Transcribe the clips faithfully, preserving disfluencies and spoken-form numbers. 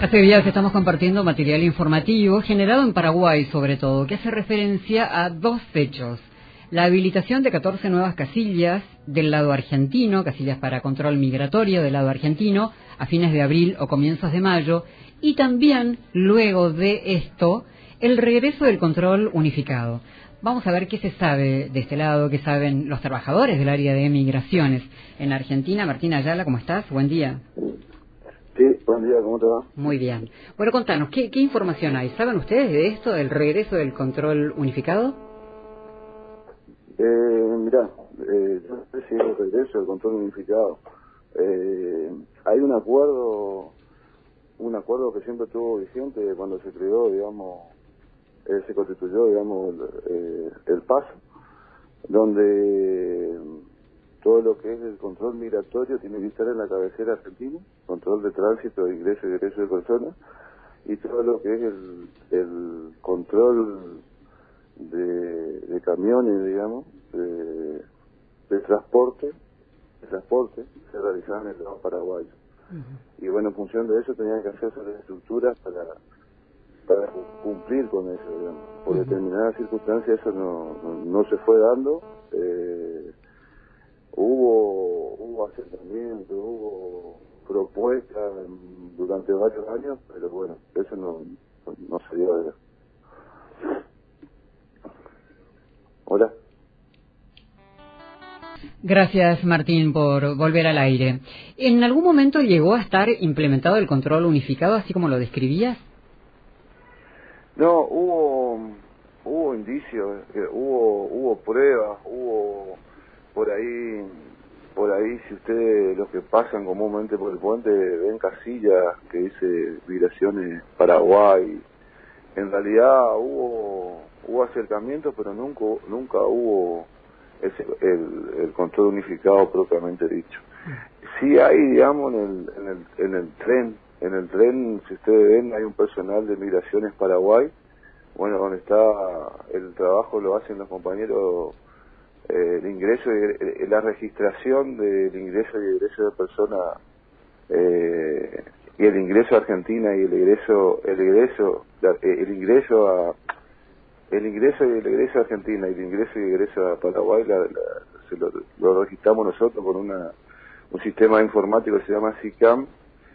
Hace días estamos compartiendo material informativo generado en Paraguay, sobre todo, que hace referencia a dos hechos. La habilitación de catorce nuevas casillas del lado argentino, casillas para control migratorio del lado argentino, a fines de abril o comienzos de mayo, y también, luego de esto, el regreso del control unificado. Vamos a ver qué se sabe de este lado, qué saben los trabajadores del área de migraciones en Argentina. Martín Ayala, ¿cómo estás? Buen día. Sí, buen día, ¿cómo te va? Muy bien. Bueno, contanos, ¿qué, qué información hay? ¿Saben ustedes de esto, del regreso del control unificado? Eh, mirá, eh, yo no sé si es el regreso del control unificado. Eh, hay un acuerdo, un acuerdo que siempre estuvo vigente cuando se creó, digamos, eh, se constituyó, digamos, el, eh, el P A S, donde todo lo que es el control migratorio tiene que estar en la cabecera argentina, control de tránsito, de ingreso y egreso de personas, y todo lo que es el, el control de, de camiones, digamos, de, de transporte, de transporte, se realizaba en el lado paraguayo. Uh-huh. Y bueno, en función de eso tenían que hacerse las estructuras para, para cumplir con eso, digamos. Por uh-huh. determinadas circunstancias eso no, no, no se fue dando. Eh, hubo hubo acercamiento, hubo propuestas durante varios años, pero bueno, eso no, no, no se dio de... Hola. Gracias, Martín, por volver al aire. ¿En algún momento llegó a estar implementado el control unificado, así como lo describías? No, hubo hubo indicios, eh, hubo hubo pruebas, hubo por ahí, por ahí si ustedes, los que pasan comúnmente por el puente, ven casillas que dice Migraciones Paraguay. En realidad hubo hubo acercamientos, pero nunca nunca hubo ese, el, el control unificado propiamente dicho. Sí hay, digamos, en el, en el en el tren, en el tren, si ustedes ven, hay un personal de Migraciones Paraguay, bueno, donde está el trabajo lo hacen los compañeros, eh, el ingreso y eh, la registración del ingreso y egreso de personas, eh, y el ingreso a Argentina y el egreso, el egreso, el ingreso a el ingreso y el egreso a Argentina y el ingreso y egreso a Paraguay la, la, se lo, lo registramos nosotros con una un sistema informático que se llama SICAM,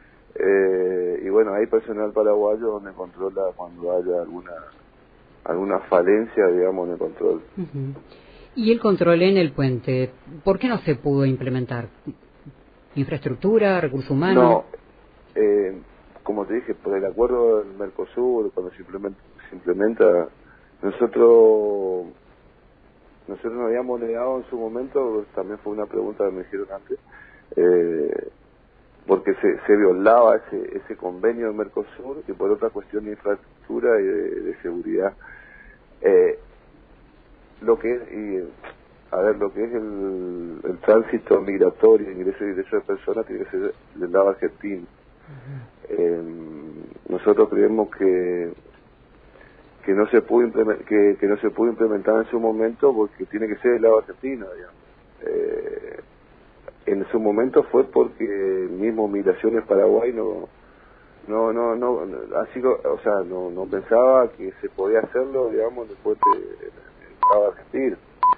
eh, y bueno, hay personal paraguayo donde controla cuando haya alguna alguna falencia, digamos, en el control. Uh-huh. ¿Y el control en el puente? ¿Por qué no se pudo implementar? ¿Infraestructura, recursos humanos? No, eh, como te dije, por el acuerdo del Mercosur, cuando se implementa, se implementa nosotros nosotros nos habíamos negado en su momento, también fue una pregunta que me hicieron antes, eh, porque se, se violaba ese ese convenio del Mercosur y por otra cuestión de infraestructura y de, de seguridad. Eh, lo que es, y, a ver, lo que es el, el tránsito migratorio, ingreso y egreso de personas, tiene que ser del lado argentino. Uh-huh. Eh, nosotros creemos que que no se pudo implementar, que, que no se pudo implementar en su momento porque tiene que ser del lado argentino, digamos. Eh, en su momento fue porque mismo Migraciones Paraguay no no no no así, o sea, no no pensaba que se podía hacerlo, digamos, después del lado argentino.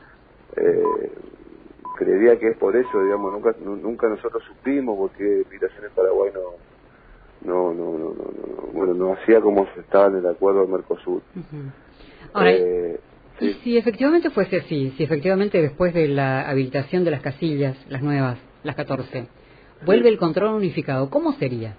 Eh, creería que es por eso, digamos, nunca nunca nosotros supimos porque Migraciones Paraguay no no no no no, no bueno no hacía como se estaba en el acuerdo del Mercosur. Uh-huh. Ahora, eh, y sí. Si efectivamente fuese así, si efectivamente después de la habilitación de las casillas, las nuevas, las catorce, vuelve sí. el control unificado, ¿cómo sería?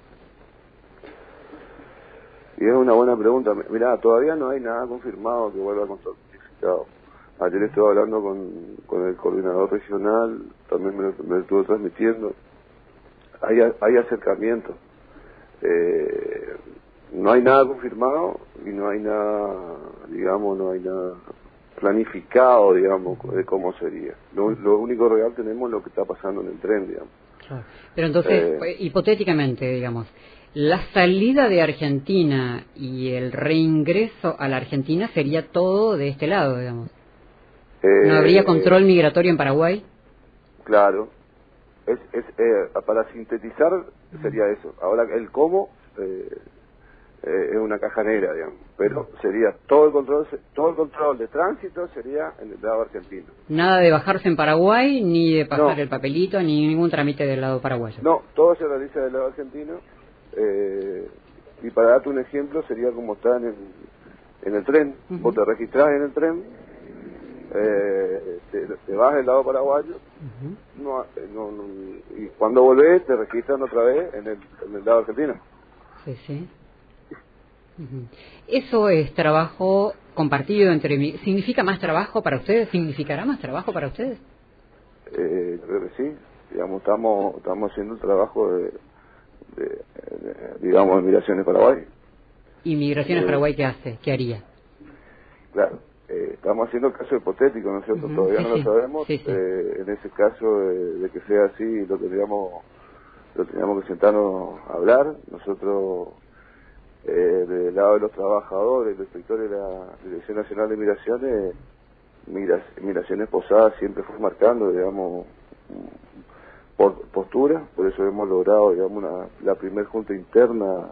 Y es una buena pregunta. Mirá, todavía no hay nada confirmado que vuelva el control unificado. Ayer estuve hablando con, con el coordinador regional, también me lo, me lo estuvo transmitiendo. Hay, hay acercamiento. Eh, no hay nada confirmado y no hay nada, digamos, no hay nada planificado, digamos, de cómo sería. Lo, lo único real tenemos lo que está pasando en el tren, digamos. Claro. Pero entonces, eh, hipotéticamente, digamos, la salida de Argentina y el reingreso a la Argentina sería todo de este lado, digamos. Eh, ¿No habría control migratorio en Paraguay? Claro. Es, es, eh, para sintetizar sería eso. Ahora, el cómo eh, eh, es una caja negra, digamos, pero sería todo el control, todo el control de tránsito sería en el lado argentino. Nada de bajarse en Paraguay, ni de pasar No. el papelito, ni ningún trámite del lado paraguayo. No, todo se realiza del lado argentino, eh, y para darte un ejemplo sería como está en el, en el tren. Uh-huh. Vos te registrás en el tren, eh, te, te vas del lado paraguayo, uh-huh. no, no, no, y cuando volvés te registran otra vez en el, en el lado argentino. Sí, sí. Uh-huh. ¿Eso es trabajo compartido entre... ¿Significa más trabajo para ustedes? ¿Significará más trabajo para ustedes? Eh, creo que sí. Digamos, estamos, estamos haciendo el trabajo de, de, de digamos, Migraciones Paraguay. ¿Y Migraciones eh, Paraguay qué hace? ¿Qué haría? Claro. Eh, estamos haciendo el caso hipotético, ¿no es cierto? Uh-huh, Todavía sí, no sí, lo sabemos. Sí, sí. Eh, en ese caso de, de que sea así, lo tendríamos, lo tendríamos que sentarnos a hablar. Nosotros, eh, del lado de los trabajadores, los inspectores de la Dirección Nacional de Migraciones, Migra, Migraciones Posadas siempre fue marcando, digamos, por postura. Por eso hemos logrado, digamos, una, la primer junta interna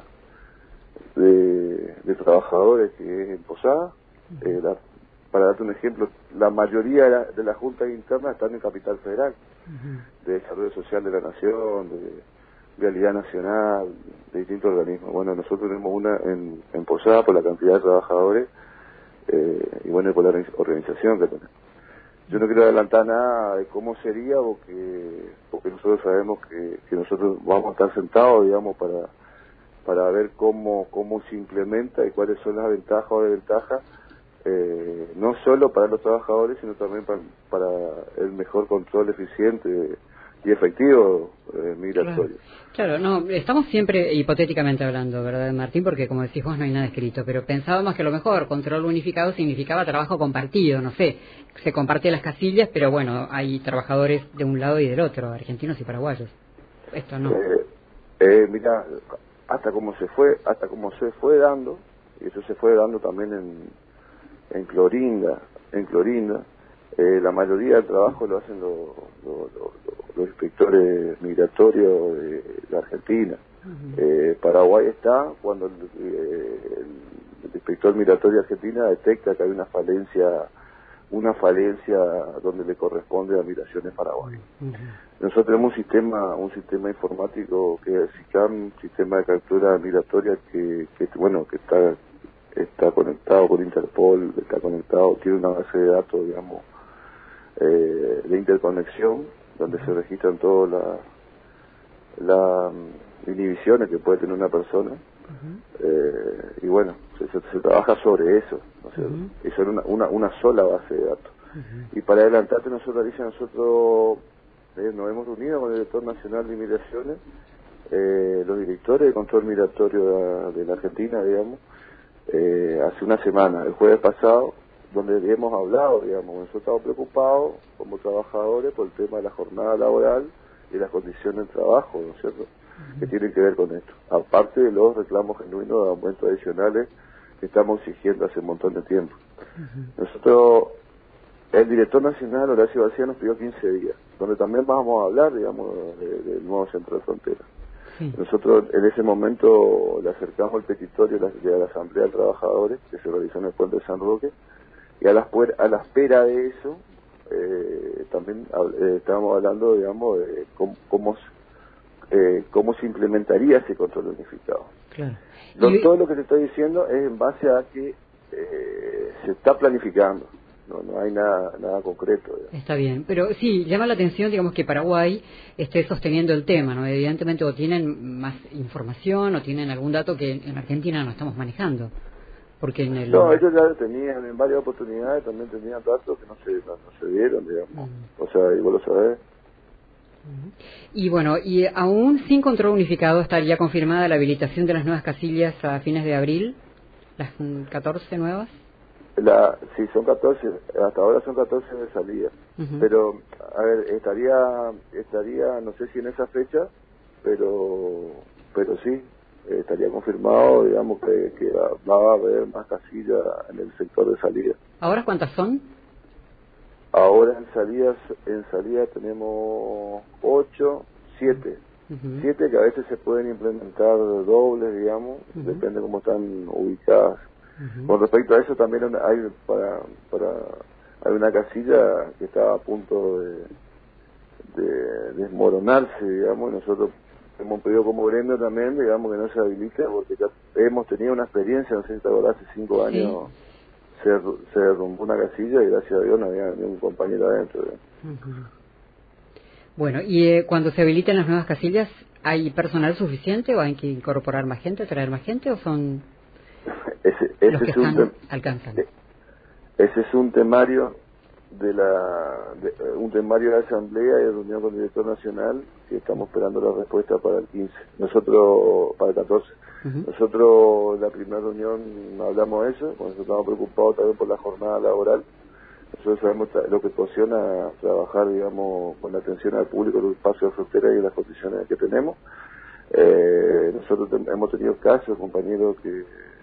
de, de trabajadores que es en Posadas. Uh-huh. eh, la, Para darte un ejemplo, la mayoría de, la, de las juntas internas están en Capital Federal, uh-huh. de Desarrollo Social de la Nación, de Vialidad Nacional, de distintos organismos. Bueno, nosotros tenemos una en, en Posada por la cantidad de trabajadores eh, y bueno, por la organización que tenemos. Yo no quiero adelantar nada de cómo sería porque porque nosotros sabemos que, que nosotros vamos a estar sentados, digamos, para para ver cómo cómo se implementa y cuáles son las ventajas o desventajas. Eh, no solo para los trabajadores, sino también para, para el mejor control eficiente y efectivo eh, migratorio. Claro. claro, no, estamos siempre hipotéticamente hablando, ¿verdad, Martín? Porque como decís vos, no hay nada escrito, pero pensábamos que a lo mejor control unificado significaba trabajo compartido, no sé, se comparten las casillas, pero bueno, hay trabajadores de un lado y del otro, argentinos y paraguayos. Esto no. Eh, eh, mira, hasta como se fue, hasta como se fue dando, y eso se fue dando también en en Clorinda, en Clorinda, eh, la mayoría del trabajo lo hacen los, los, los, los inspectores migratorios de la Argentina. Uh-huh. eh, Paraguay está cuando el, eh, el, el inspector migratorio de Argentina detecta que hay una falencia, una falencia donde le corresponde a Migraciones Paraguay. Uh-huh. Nosotros tenemos un sistema, un sistema informático que es el SICAM, un sistema de captura migratoria que, que bueno, que está está conectado con Interpol, está conectado, tiene una base de datos, digamos, eh, de interconexión, donde uh-huh. se registran todas las la, la inhibiciones que puede tener una persona, uh-huh. eh, y bueno, se, se, se trabaja sobre eso, ¿no es cierto? Uh-huh. Y son una, una, una sola base de datos. Uh-huh. Y para adelantarte, nosotros, Alicia, nosotros eh, nos hemos reunido con el Director Nacional de Inmigraciones, eh, los directores de control migratorio de, de la Argentina, digamos, Eh, hace una semana, el jueves pasado, donde hemos hablado, digamos, nosotros estamos preocupados como trabajadores por el tema de la jornada laboral y las condiciones de trabajo, ¿no es cierto?, uh-huh. que tienen que ver con esto, aparte de los reclamos genuinos de aumentos adicionales que estamos exigiendo hace un montón de tiempo. Uh-huh. Nosotros, el director nacional, Horacio García, nos pidió quince días, donde también vamos a hablar, digamos, del de nuevo centro de frontera. Sí. Nosotros en ese momento le acercamos el petitorio de la, de la Asamblea de Trabajadores que se realizó en el puente de San Roque y a la, a la espera de eso eh, también eh, estábamos hablando, digamos, de cómo, cómo, eh, cómo se implementaría ese control unificado. Claro. Lo, y... Todo lo que te estoy diciendo es en base a que eh, se está planificando. No, no hay nada nada concreto. Digamos. Está bien, pero sí, llama la atención, digamos, que Paraguay esté sosteniendo el tema, ¿no? Evidentemente o tienen más información o tienen algún dato que en Argentina no estamos manejando. Porque en el... No, ellos ya tenían, en varias oportunidades también tenían datos que no se, no, no se dieron, digamos. Mm. O sea, y vos lo sabés. Y bueno, y aún sin control unificado estaría confirmada la habilitación de las nuevas casillas a fines de abril, las catorce nuevas. La, sí, son catorce, hasta ahora son catorce de salida, uh-huh. pero, a ver, estaría, estaría, no sé si en esa fecha, pero, pero sí, estaría confirmado, digamos, que, que va a haber más casillas en el sector de salida. ¿Ahora cuántas son? Ahora en salidas, en salida tenemos ocho, siete, Uh-huh. Siete que a veces se pueden implementar dobles, digamos, uh-huh. depende cómo están ubicadas. Uh-huh. Con respecto a eso también hay para para hay una casilla que está a punto de, de desmoronarse, digamos, y nosotros hemos pedido como gremio también, digamos, que no se habilite, porque ya hemos tenido una experiencia, no sé si te acordás, hace cinco años sí. se, se derrumbó una casilla y gracias a Dios no había ningún compañero adentro. Uh-huh. Bueno, y eh, cuando se habiliten las nuevas casillas, ¿hay personal suficiente o hay que incorporar más gente, traer más gente, o son ese, ese los que es un están, tem- alcanzan? Ese es un temario de la de, un temario de asamblea y de reunión con el director nacional que estamos esperando la respuesta para el quince, nosotros para el catorce. Uh-huh. Nosotros la primera reunión hablamos de eso, nosotros estamos preocupados también por la jornada laboral. Nosotros sabemos lo que ocasiona trabajar, digamos, con la atención al público en los espacios de frontera y en las condiciones que tenemos. Eh, nosotros te, hemos tenido casos, compañeros que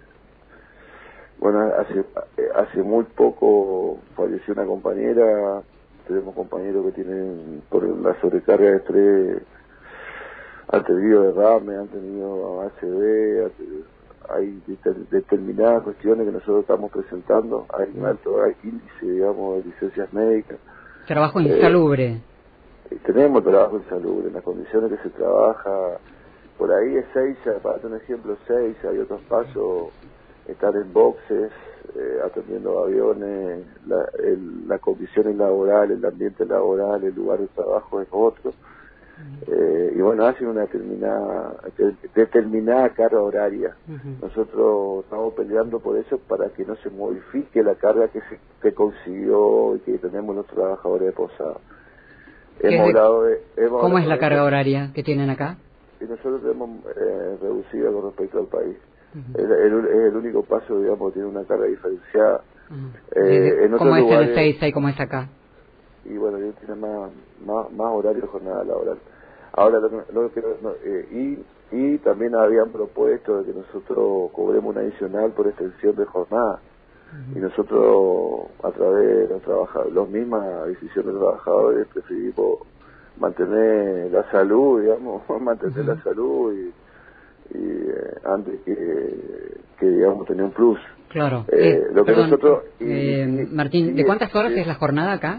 bueno, hace hace muy poco falleció una compañera, tenemos compañeros que tienen, por la sobrecarga de estrés, han tenido derrame, han tenido A C V, hay determinadas cuestiones que nosotros estamos presentando, hay un alto hay índice, digamos, de licencias médicas. Trabajo insalubre. Eh, tenemos trabajo insalubre, en las condiciones que se trabaja, por ahí es seis, para tener un ejemplo, seis, hay otros pasos, estar en boxes, eh, atendiendo aviones, la, el, las condiciones laborales, el ambiente laboral, el lugar de trabajo es otro. Uh-huh. Eh, y bueno, hacen una determinada, determinada carga horaria. Uh-huh. Nosotros estamos peleando por eso para que no se modifique la carga que se que consiguió y que tenemos los trabajadores de Posada. Hemos hablado de, hemos ¿Cómo es la carga eso. horaria que tienen acá? Y nosotros tenemos eh, reducida con respecto al país. Uh-huh. Es, el, es el único paso, digamos, que tiene una carga diferenciada. Uh-huh. Eh, en ¿Cómo es lugares, en el seis y cómo es acá? Y bueno, ellos tienen más, más, más horario de jornada laboral. Ahora, lo que, lo que no, eh, y, y también habían propuesto de que nosotros cobremos un adicional por extensión de jornada. Uh-huh. Y nosotros, a través de los trabajadores, las mismas decisiones de los trabajadores, preferimos mantener la salud, digamos, mantener uh-huh. la salud y y eh, antes que, que digamos tener un plus. Claro. Eh, eh, lo que perdón, nosotros y, eh, y, Martín, y, ¿de cuántas horas y, es la jornada acá?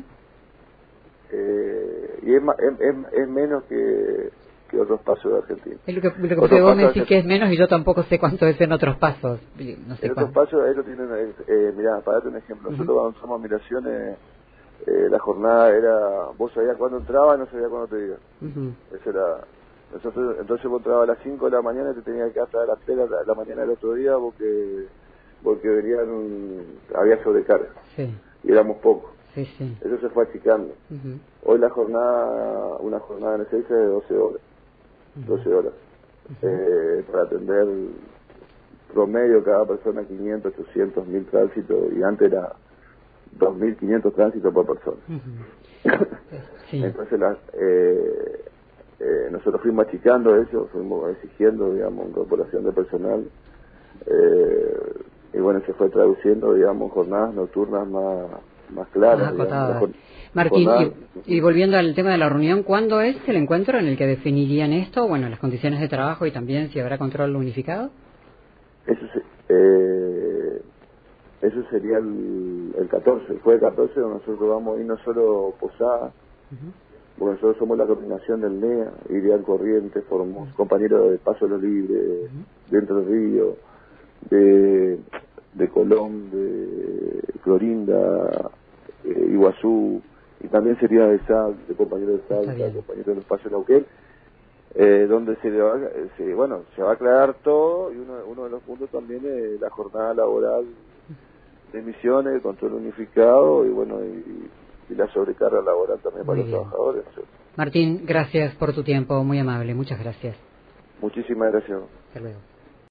Eh, y es, es, es, es menos que, que otros pasos de Argentina. Es lo que, lo que pasa, vos me decís que es menos y yo tampoco sé cuánto es en otros pasos. No sé en cuánto. otros pasos ahí lo tienen, eh, mirá, para darte un ejemplo, uh-huh. nosotros avanzamos migraciones, eh, la jornada era, vos sabías cuándo entraba y no sabías cuándo te iba. Uh-huh. Eso era. Nosotros, entonces vos entrabas a las cinco de la mañana y te tenías que hasta las tres de la, la mañana del otro día porque porque venían, había sobrecarga. Sí. Y éramos pocos. Sí, sí. Eso se fue achicando. Uh-huh. Hoy la jornada, una jornada en el seis es de doce horas. Uh-huh. doce horas. Uh-huh. Eh, para atender promedio cada persona quinientos, ochocientos, mil tránsitos y antes era dos mil quinientos tránsitos por persona. Uh-huh. Sí. Entonces las... Eh, Eh, nosotros fuimos achicando eso, fuimos exigiendo, digamos, incorporación de personal, eh, y bueno, se fue traduciendo, digamos, jornadas nocturnas más, más claras. Digamos, Martín, y, y volviendo al tema de la reunión, ¿cuándo es el encuentro en el que definirían esto? Bueno, las condiciones de trabajo y también si habrá control unificado. Eso, se, eh, eso sería el, el catorce, el jueves catorce, donde nosotros vamos a ir no solo Posada, uh-huh. porque nosotros somos la coordinación del N E A, Ideal Corrientes, formamos compañeros de Paso de los Libres, uh-huh. de Entre Ríos, de, de Colón, de Clorinda, eh, Iguazú, y también sería de Sal, de compañeros de Salta, compañeros del Espacio Neuquén, eh, donde se, le va, se, bueno, se va a aclarar todo, y uno, uno de los puntos también es la jornada laboral de Misiones, el control unificado, y bueno, y, y la sobrecarga laboral también muy para bien. Los trabajadores. Martín, gracias por tu tiempo, muy amable, muchas gracias. Muchísimas gracias. Hasta luego.